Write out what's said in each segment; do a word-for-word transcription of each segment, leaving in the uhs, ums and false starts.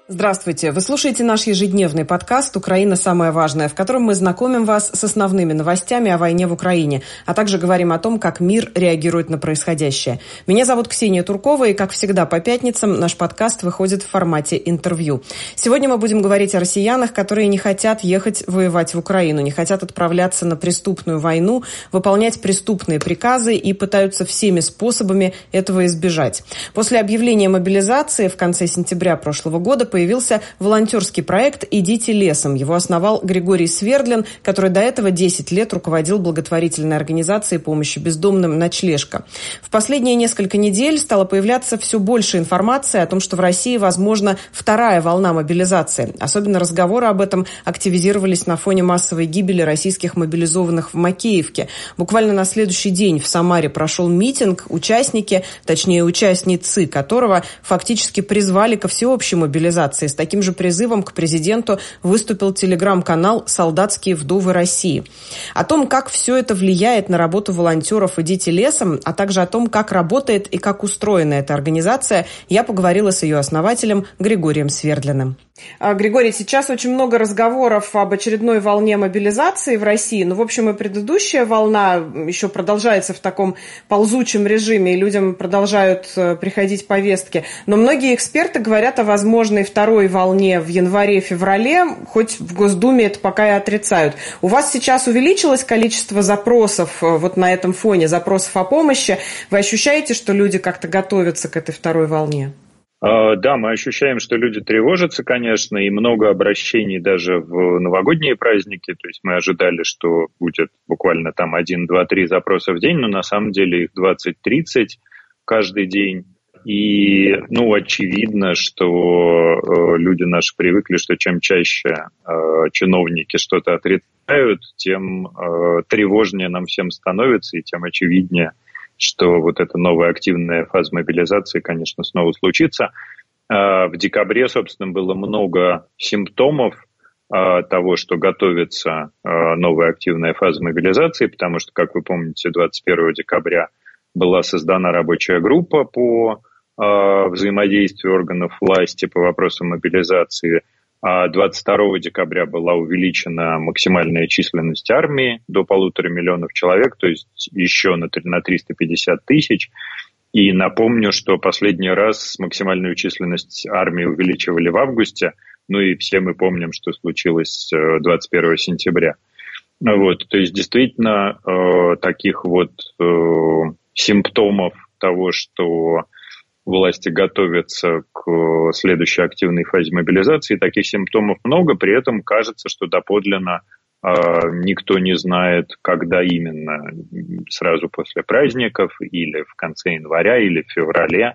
Здравствуйте! Вы слушаете наш ежедневный подкаст «Украина. Самое важное», в котором мы знакомим вас с основными новостями о войне в Украине, а также говорим о том, как мир реагирует на происходящее. Меня зовут Ксения Туркова, и, как всегда, по пятницам наш подкаст выходит в формате интервью. Сегодня мы будем говорить о россиянах, которые не хотят ехать воевать в Украину, не хотят отправляться на преступную войну, выполнять преступные приказы и пытаются всеми способами этого избежать. После объявления мобилизации в конце сентября прошлого года появился волонтерский проект «Идите лесом». Его основал Григорий Свердлин, который до этого десять лет руководил благотворительной организацией помощи бездомным «Ночлежка». В последние несколько недель стало появляться все больше информации о том, что в России возможна вторая волна мобилизации. Особенно разговоры об этом активизировались на фоне массовой гибели российских мобилизованных в Макеевке. Буквально на следующий день в Самаре прошел митинг, участники, точнее участницы которого фактически призвали ко всеобщей мобилизации. С таким же призывом к президенту выступил телеграм-канал «Солдатские вдовы России». О том, как все это влияет на работу волонтеров «Идите лесом», а также о том, как работает и как устроена эта организация, я поговорила с ее основателем Григорием Свердлиным. Григорий, сейчас очень много разговоров об очередной волне мобилизации в России. Ну, в общем, и предыдущая волна еще продолжается в таком ползучем режиме, и людям продолжают приходить повестки. Но многие эксперты говорят о возможной второй волне в январе-феврале, хоть в Госдуме это пока и отрицают. У вас сейчас увеличилось количество запросов вот на этом фоне, запросов о помощи. Вы ощущаете, что люди как-то готовятся к этой второй волне? Да, мы ощущаем, что люди тревожатся, конечно, и много обращений даже в новогодние праздники. То есть мы ожидали, что будет буквально там один, два, три запроса в день, но на самом деле их двадцать-тридцать каждый день. И, ну, очевидно, что э, люди наши привыкли, что чем чаще э, чиновники что-то отрицают, тем э, тревожнее нам всем становится, и тем очевиднее, что вот эта новая активная фаза мобилизации, конечно, снова случится. В декабре, собственно, было много симптомов того, что готовится новая активная фаза мобилизации, потому что, как вы помните, двадцать первого декабря была создана рабочая группа по взаимодействию органов власти по вопросам мобилизации. А двадцать второго декабря была увеличена максимальная численность армии до полутора миллионов человек, то есть еще на триста пятьдесят тысяч. И напомню, что последний раз максимальную численность армии увеличивали в августе, ну и все мы помним, что случилось двадцать первого сентября. Вот, то есть действительно э, таких вот э, симптомов того, что власти готовятся к следующей активной фазе мобилизации. Таких симптомов много, при этом кажется, что доподлинно э, никто не знает, когда именно, сразу после праздников, или в конце января, или в феврале,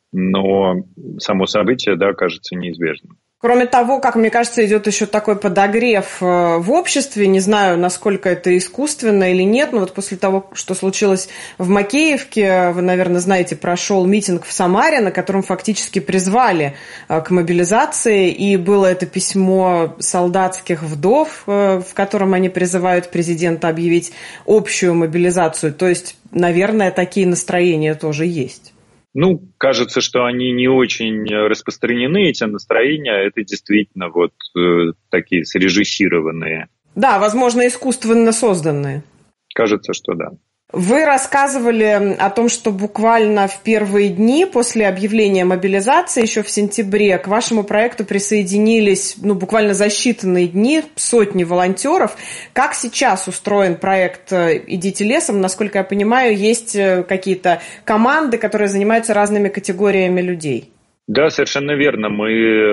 но само событие, да, кажется неизбежным. Кроме того, как мне кажется, идет еще такой подогрев в обществе. Не знаю, насколько это искусственно или нет, но вот после того, что случилось в Макеевке, вы, наверное, знаете, прошел митинг в Самаре, на котором фактически призвали к мобилизации, и было это письмо солдатских вдов, в котором они призывают президента объявить общую мобилизацию. То есть, наверное, такие настроения тоже есть. Ну, кажется, что они не очень распространены, эти настроения. Это действительно вот э, такие срежиссированные. Да, возможно, искусственно созданные. Кажется, что да. Вы рассказывали о том, что буквально в первые дни после объявления мобилизации, еще в сентябре, к вашему проекту присоединились, ну, буквально за считанные дни сотни волонтеров. Как сейчас устроен проект «Идите лесом»? Насколько я понимаю, есть какие-то команды, которые занимаются разными категориями людей. Да, совершенно верно. Мы, э,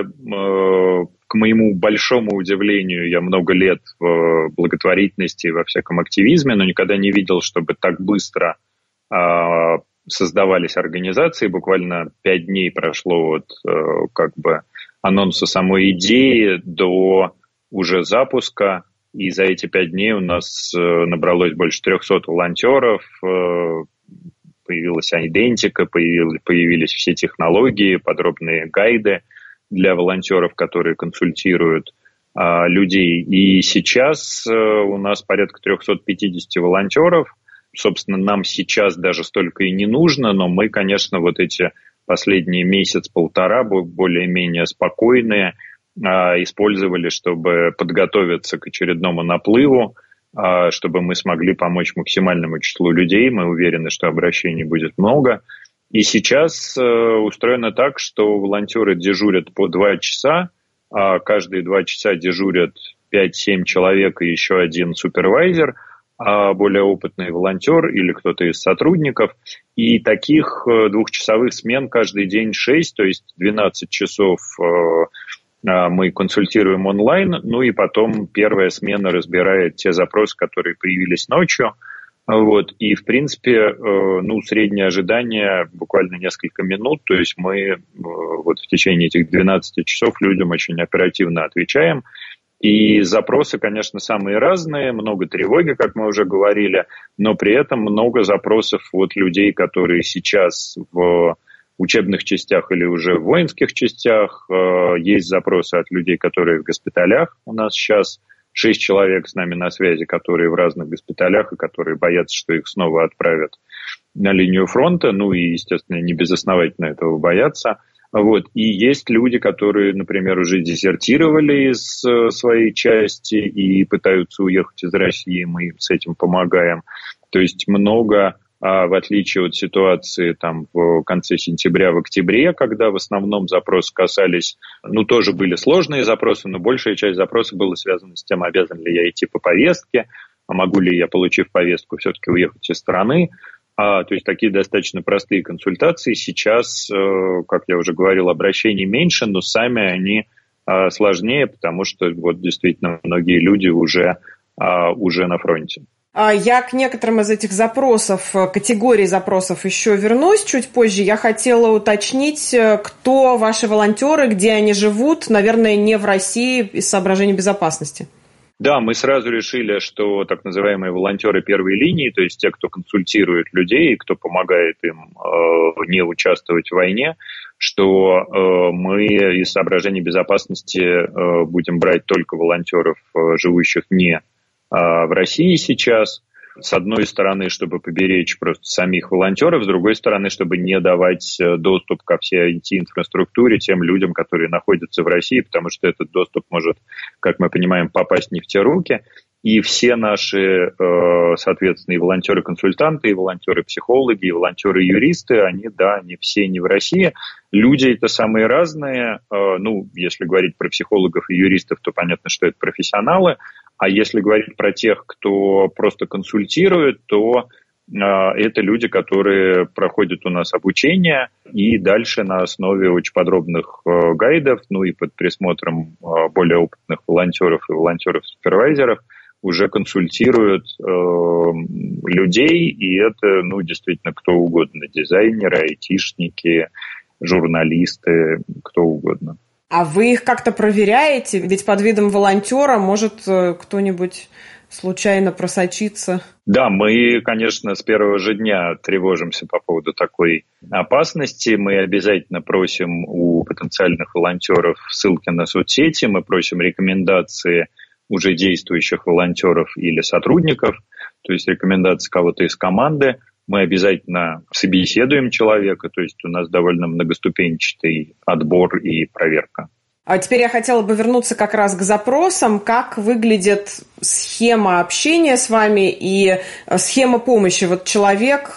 к моему большому удивлению, я много лет в благотворительности, во всяком активизме, но никогда не видел, чтобы так быстро э, создавались организации. Буквально пять дней прошло от э, как бы анонса самой идеи до уже запуска. И за эти пять дней у нас э, набралось больше трехсот волонтеров, э, появилась идентика, появились, появились все технологии, подробные гайды для волонтеров, которые консультируют а, людей. И сейчас а, у нас порядка триста пятьдесят волонтеров. Собственно, нам сейчас даже столько и не нужно, но мы, конечно, вот эти последние месяц-полтора более-менее спокойные использовали, чтобы подготовиться к очередному наплыву, чтобы мы смогли помочь максимальному числу людей. Мы уверены, что обращений будет много. И сейчас устроено так, что волонтеры дежурят по два часа, а каждые два часа дежурят пять-семь человек и еще один супервайзер, а более опытный волонтер или кто-то из сотрудников. И таких двухчасовых смен каждый день шесть, то есть двенадцать часов мы консультируем онлайн, ну и потом первая смена разбирает те запросы, которые появились ночью. Вот. И, в принципе, ну, среднее ожидание буквально несколько минут, то есть мы вот в течение этих двенадцати часов людям очень оперативно отвечаем. И запросы, конечно, самые разные, много тревоги, как мы уже говорили, но при этом много запросов от людей, которые сейчас в учебных частях или уже в воинских частях. Есть запросы от людей, которые в госпиталях. У нас сейчас шесть человек с нами на связи, которые в разных госпиталях и которые боятся, что их снова отправят на линию фронта. Ну и, естественно, не безосновательно этого боятся. Вот. И есть люди, которые, например, уже дезертировали из своей части и пытаются уехать из России, мы им с этим помогаем. То есть много, в отличие от ситуации там, в конце сентября, в октябре, когда в основном запросы касались, ну, тоже были сложные запросы, но большая часть запросов была связана с тем, обязан ли я идти по повестке, а могу ли я, получив повестку, все-таки уехать из страны. А, то есть такие достаточно простые консультации. Сейчас, э, как я уже говорил, обращений меньше, но сами они э, сложнее, потому что вот действительно многие люди уже, э, уже на фронте. Я к некоторым из этих запросов, категорий запросов еще вернусь чуть позже. Я хотела уточнить, кто ваши волонтеры, где они живут, наверное, не в России из соображений безопасности. Да, мы сразу решили, что так называемые волонтеры первой линии, то есть те, кто консультирует людей, кто помогает им э, не участвовать в войне, что э, мы из соображений безопасности э, будем брать только волонтеров, э, живущих не э, в России сейчас. С одной стороны, чтобы поберечь просто самих волонтеров, с другой стороны, чтобы не давать доступ ко всей ай ти-инфраструктуре тем людям, которые находятся в России, потому что этот доступ может, как мы понимаем, попасть не в те руки. И все наши, соответственно, и волонтеры-консультанты, и волонтеры-психологи, и волонтеры-юристы, они, да, они все не в России. Люди это самые разные. Ну, если говорить про психологов и юристов, то понятно, что это профессионалы. А если говорить про тех, кто просто консультирует, то э, это люди, которые проходят у нас обучение и дальше на основе очень подробных э, гайдов, ну и под присмотром э, более опытных волонтеров и волонтеров-супервайзеров уже консультируют э, людей, и это, ну, действительно кто угодно, дизайнеры, айтишники, журналисты, кто угодно. А вы их как-то проверяете? Ведь под видом волонтера может кто-нибудь случайно просочиться. Да, мы, конечно, с первого же дня тревожимся по поводу такой опасности. Мы обязательно просим у потенциальных волонтеров ссылки на соцсети, мы просим рекомендации уже действующих волонтеров или сотрудников, то есть рекомендации кого-то из команды. Мы обязательно собеседуем человека, то есть у нас довольно многоступенчатый отбор и проверка. А теперь я хотела бы вернуться как раз к запросам. Как выглядит схема общения с вами и схема помощи? Вот человек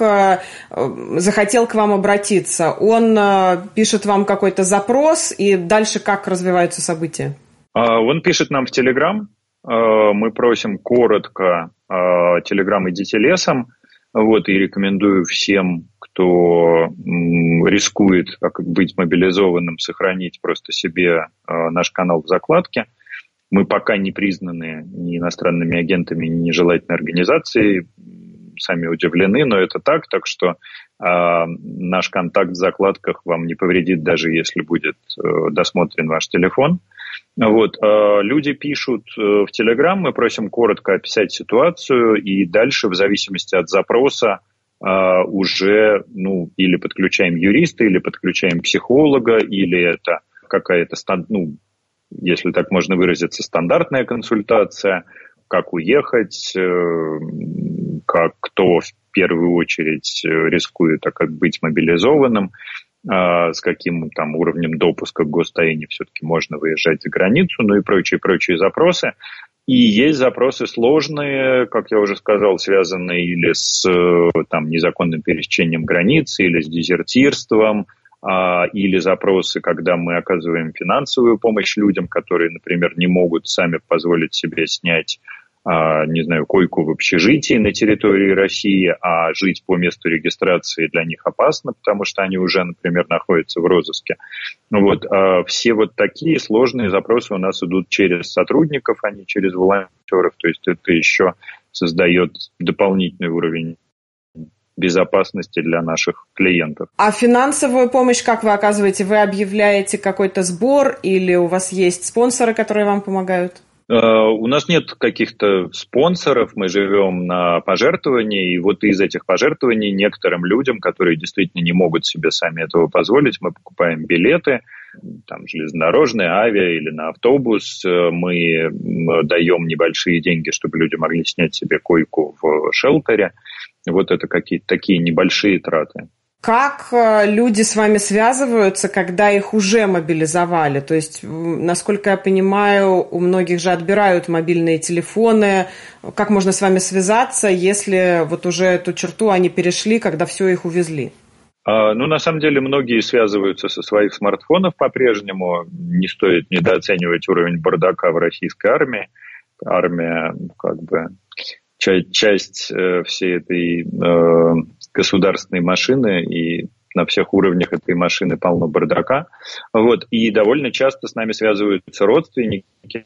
захотел к вам обратиться, он пишет вам какой-то запрос, и дальше как развиваются события? Он пишет нам в Telegram. Мы просим коротко Telegram «Идите лесом». Вот, и рекомендую всем, кто м, рискует быть мобилизованным, сохранить просто себе э, наш канал в закладке. Мы пока не признаны ни иностранными агентами, ни нежелательной организацией. Сами удивлены, но это так. Так что э, наш контакт в закладках вам не повредит, даже если будет э, досмотрен ваш телефон. Вот, э, люди пишут э, в Telegram, мы просим коротко описать ситуацию, и дальше, в зависимости от запроса, э, уже, ну, или подключаем юриста, или подключаем психолога, или это какая-то, ну, если так можно выразиться, стандартная консультация, как уехать, э, как кто в первую очередь рискует, а как быть мобилизованным. с каким там уровнем допуска к гостайне все-таки можно выезжать за границу, ну и прочие-прочие запросы. И есть запросы сложные, как я уже сказал, связанные или с там, незаконным пересечением границы, или с дезертирством, или запросы, когда мы оказываем финансовую помощь людям, которые, например, не могут сами позволить себе снять, не знаю, койку в общежитии на территории России, а жить по месту регистрации для них опасно, потому что они уже, например, находятся в розыске. Вот, все вот такие сложные запросы у нас идут через сотрудников, а не через волонтеров, то есть это еще создает дополнительный уровень безопасности для наших клиентов. А финансовую помощь как вы оказываете? Вы объявляете какой-то сбор или у вас есть спонсоры, которые вам помогают? У нас нет каких-то спонсоров, мы живем на пожертвовании, и вот из этих пожертвований некоторым людям, которые действительно не могут себе сами этого позволить, мы покупаем билеты, там, железнодорожные, авиа или на автобус, мы даем небольшие деньги, чтобы люди могли снять себе койку в шелтере. Вот это какие-то такие небольшие траты. Как люди с вами связываются, когда их уже мобилизовали? То есть, насколько я понимаю, у многих же отбирают мобильные телефоны. Как можно с вами связаться, если вот уже эту черту они перешли, когда все их увезли? А, ну, на самом деле, многие связываются со своих смартфонов по-прежнему. Не стоит недооценивать уровень бардака в российской армии. Армия, как бы, часть, часть э, всей этой... Э, государственной машины, и на всех уровнях этой машины полно бардака. Вот. И довольно часто с нами связываются родственники.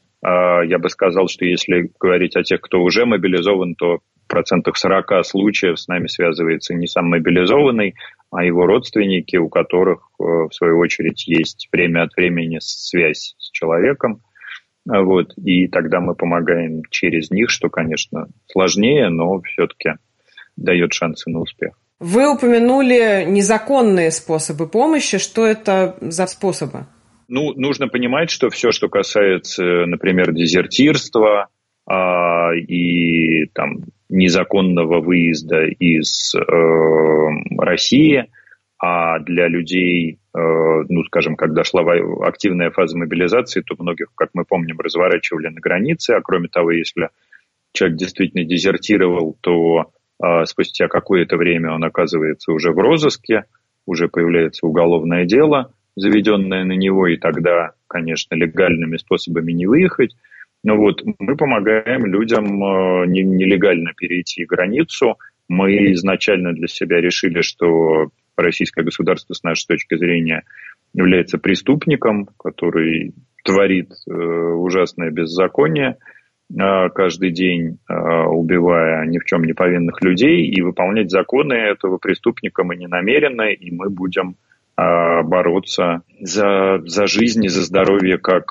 Я бы сказал, что если говорить о тех, кто уже мобилизован, то в процентах сорок случаев с нами связывается не сам мобилизованный, а его родственники, у которых, в свою очередь, есть время от времени связь с человеком. Вот. И тогда мы помогаем через них, что, конечно, сложнее, но все-таки дает шансы на успех. Вы упомянули незаконные способы помощи. Что это за способы? Ну, нужно понимать, что все, что касается, например, дезертирства а, и там, незаконного выезда из э, России, а для людей, э, ну, скажем, когда шла активная фаза мобилизации, то многих, как мы помним, разворачивали на границе, а кроме того, если человек действительно дезертировал, то спустя какое-то время он оказывается уже в розыске, уже появляется уголовное дело, заведенное на него, и тогда, конечно, легальными способами не выехать. Но вот мы помогаем людям нелегально перейти границу. Мы изначально для себя решили, что российское государство, с нашей точки зрения, является преступником, который творит ужасное беззаконие, каждый день убивая ни в чем не повинных людей, и выполнять законы этого преступника мы не намерены, и мы будем бороться за, за жизнь и за здоровье как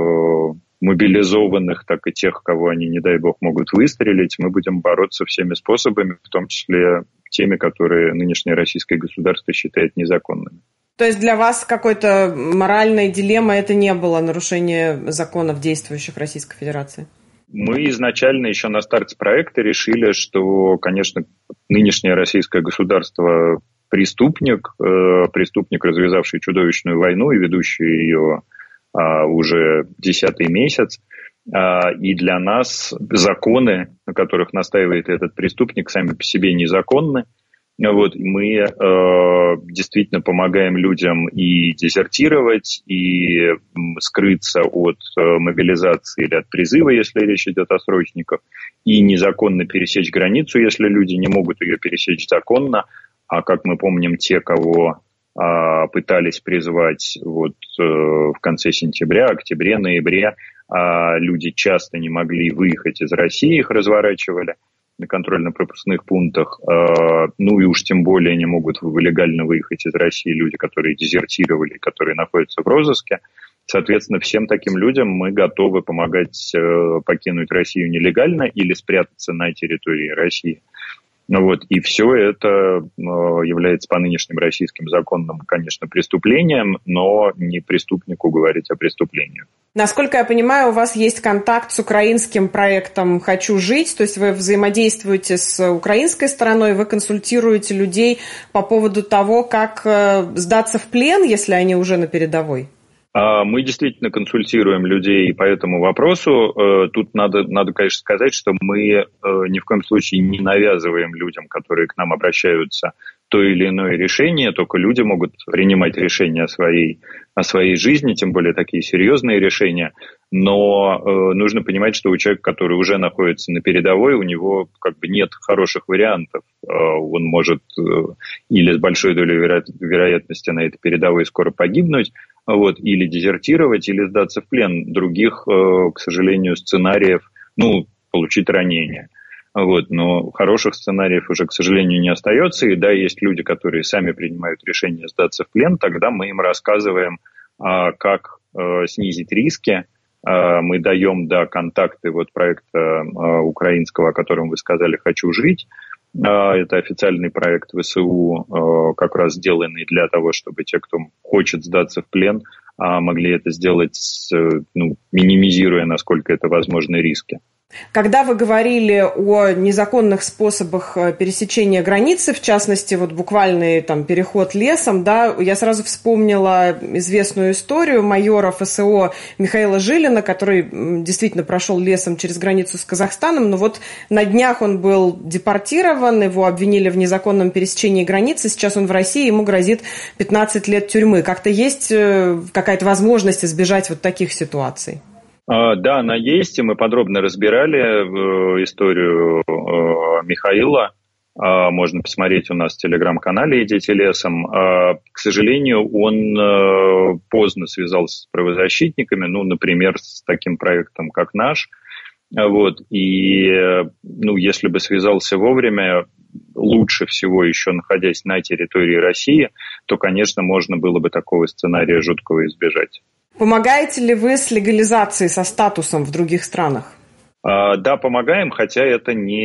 мобилизованных, так и тех, кого они, не дай бог, могут выстрелить. Мы будем бороться всеми способами, в том числе теми, которые нынешнее российское государство считает незаконными. То есть для вас какой-то моральной дилеммы это не было нарушение законов, действующих в Российской Федерации? Мы изначально еще на старте проекта решили, что, конечно, нынешнее российское государство преступник, э, преступник, развязавший чудовищную войну и ведущий ее э, уже десятый месяц. Э, и для нас законы, на которых настаивает этот преступник, сами по себе незаконны. Вот, мы э, действительно помогаем людям и дезертировать, и скрыться от э, мобилизации или от призыва, если речь идет о срочниках, и незаконно пересечь границу, если люди не могут ее пересечь законно. А как мы помним, те, кого э, пытались призвать вот, э, в конце сентября, октябре, ноябре, э, люди часто не могли выехать из России, их разворачивали на контрольно-пропускных пунктах, ну и уж тем более не могут легально выехать из России люди, которые дезертировали, которые находятся в розыске. Соответственно, всем таким людям мы готовы помогать покинуть Россию нелегально или спрятаться на территории России. Вот. И все это является по нынешним российским законам, конечно, преступлением, но не преступнику говорить о преступлении. Насколько я понимаю, у вас есть контакт с украинским проектом «Хочу жить», то есть вы взаимодействуете с украинской стороной, вы консультируете людей по поводу того, как сдаться в плен, если они уже на передовой? Мы действительно консультируем людей по этому вопросу. Тут надо, надо, конечно, сказать, что мы ни в коем случае не навязываем людям, которые к нам обращаются, то или иное решение. Только люди могут принимать решения о своей, о своей жизни, тем более такие серьезные решения. Но э, нужно понимать, что у человека, который уже находится на передовой, у него как бы нет хороших вариантов. Э, он может э, или с большой долей веро- вероятности на этой передовой скоро погибнуть, вот, или дезертировать, или сдаться в плен. Других, э, к сожалению, сценариев, ну, получить ранение. Вот, но хороших сценариев уже, к сожалению, не остается. И да, есть люди, которые сами принимают решение сдаться в плен, тогда мы им рассказываем, э, как э, снизить риски. Мы даем, да, контакты вот проекта э, украинского, о котором вы сказали, «Хочу жить». Э, это официальный проект ВСУ, э, как раз сделанный для того, чтобы те, кто хочет сдаться в плен, э, могли это сделать, э, ну, минимизируя, насколько это возможно, риски. Когда вы говорили о незаконных способах пересечения границы, в частности, вот буквальный там переход лесом, да, я сразу вспомнила известную историю майора ФСО Михаила Жилина, который действительно прошел лесом через границу с Казахстаном, но вот на днях он был депортирован, его обвинили в незаконном пересечении границы, сейчас он в России, ему грозит пятнадцать лет тюрьмы. Как-то есть какая-то возможность избежать вот таких ситуаций? Да, она есть, и мы подробно разбирали историю Михаила. Можно посмотреть у нас в телеграм-канале «Идите лесом». К сожалению, он поздно связался с правозащитниками, ну, например, с таким проектом, как наш. Вот. И, ну, если бы связался вовремя, лучше всего еще находясь на территории России, то, конечно, можно было бы такого сценария жуткого избежать. Помогаете ли вы с легализацией, со статусом в других странах? А, да, помогаем, хотя это не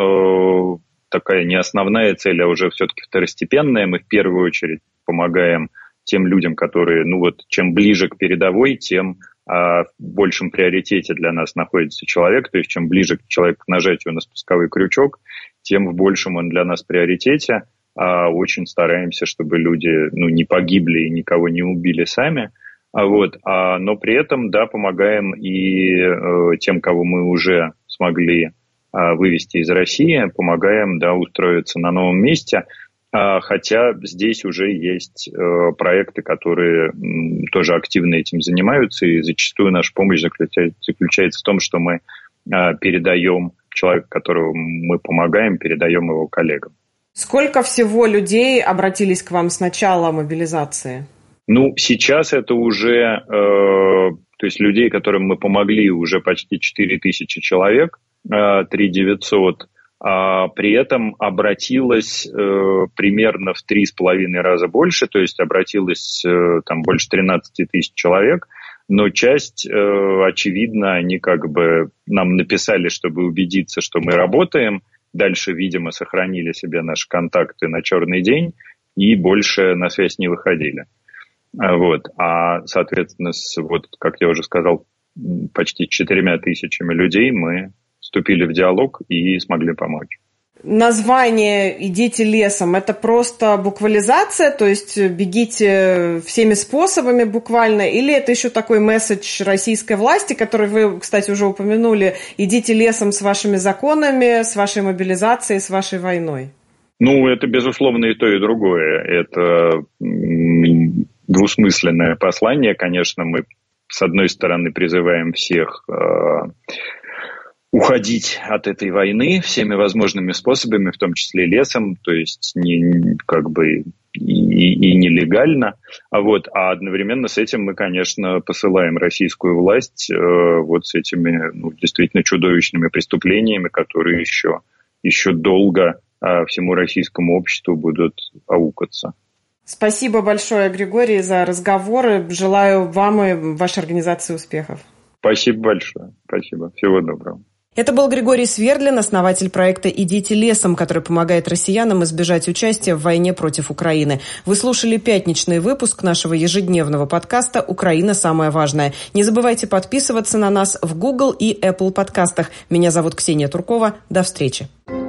э, такая не основная цель, а уже все-таки второстепенная. Мы в первую очередь помогаем тем людям, которые, ну вот, чем ближе к передовой, тем а, в большем приоритете для нас находится человек. То есть, чем ближе человек к нажатию на спусковой крючок, тем в большем он для нас приоритете. А, очень стараемся, чтобы люди, ну, не погибли и никого не убили сами. Вот, а, но при этом, да, помогаем и э, тем, кого мы уже смогли э, вывести из России, помогаем, да, устроиться на новом месте, а, хотя здесь уже есть э, проекты, которые м, тоже активно этим занимаются, и зачастую наша помощь заключается, заключается в том, что мы э, передаем человека, которого мы помогаем, передаем его коллегам. Сколько всего людей обратились к вам с начала мобилизации? Ну, сейчас это уже, э, то есть людей, которым мы помогли, уже почти четыре тысячи человек, э, три тысячи девятьсот. А при этом обратилось э, примерно в три с половиной раза больше, то есть обратилось э, там больше тринадцать тысяч человек. Но часть, э, очевидно, они как бы нам написали, чтобы убедиться, что мы работаем. Дальше, видимо, сохранили себе наши контакты на черный день и больше на связь не выходили. Вот. А, соответственно, с, вот, как я уже сказал, почти четырьмя тысячами людей мы вступили в диалог и смогли помочь. Название «Идите лесом» — это просто буквализация, то есть бегите всеми способами буквально, или это еще такой месседж российской власти, который вы, кстати, уже упомянули: идите лесом с вашими законами, с вашей мобилизацией, с вашей войной? Ну, это, безусловно, и то, и другое. Это двусмысленное послание. Конечно, мы, с одной стороны, призываем всех э, уходить от этой войны всеми возможными способами, в том числе лесом, то есть не, как бы и, и нелегально. А, вот, а одновременно с этим мы, конечно, посылаем российскую власть э, вот с этими, ну, действительно чудовищными преступлениями, которые еще, еще долго э, всему российскому обществу будут аукаться. Спасибо большое, Григорий, за разговоры. Желаю вам и вашей организации успехов. Спасибо большое. Спасибо. Всего доброго. Это был Григорий Свердлин, основатель проекта «Идите лесом», который помогает россиянам избежать участия в войне против Украины. Вы слушали пятничный выпуск нашего ежедневного подкаста «Украина. Самое важное». Не забывайте подписываться на нас в Google и Apple подкастах. Меня зовут Ксения Туркова. До встречи.